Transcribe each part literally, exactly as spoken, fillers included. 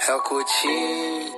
É o Coutinho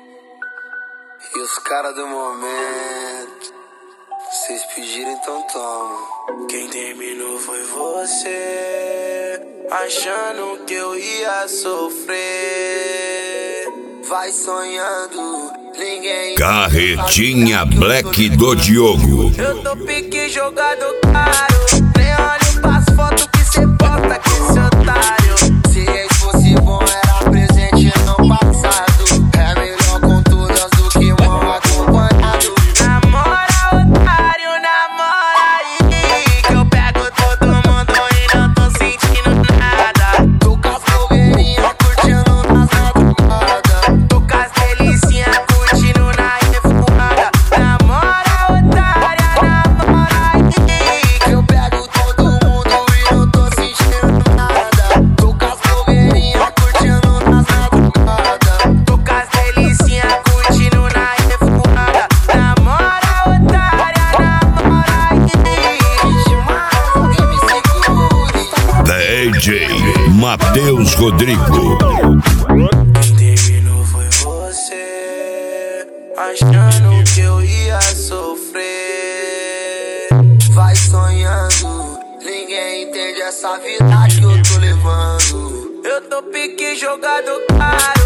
e os caras do momento. Vocês pediram, então toma. Quem terminou foi você, achando que eu ia sofrer. Vai sonhando, ninguém. Carretinha Black do Diogo. Eu tô pique jogado caro. Nem olho pras fotos que cê posta com esse otário. Se ex fosse bom, era presente no passado. É melhor com todas do que mal acompanhado. Namora, otário, namora aí, que eu pego todo mundo e não tô sentindo nada. Tô com as blogueirinhas curtindo nas madrugadas. Tô com as delicinhas curtindo na revoada. Namora, otária, namora aí, que eu pego todo mundo e não tô sentindo nada. Tô com as blogueirinhas curtindo nas madrugadas. Tô com as delicinhas curtindo na revoada. Namora, otária, namora aí. Demais, alguém me segure. D J Matheus Rodrigo. Quem terminou foi você, achando que eu ia sofrer. Vai sonhando, ninguém entende essa vida que eu tô levando. Eu tô pique jogado caro.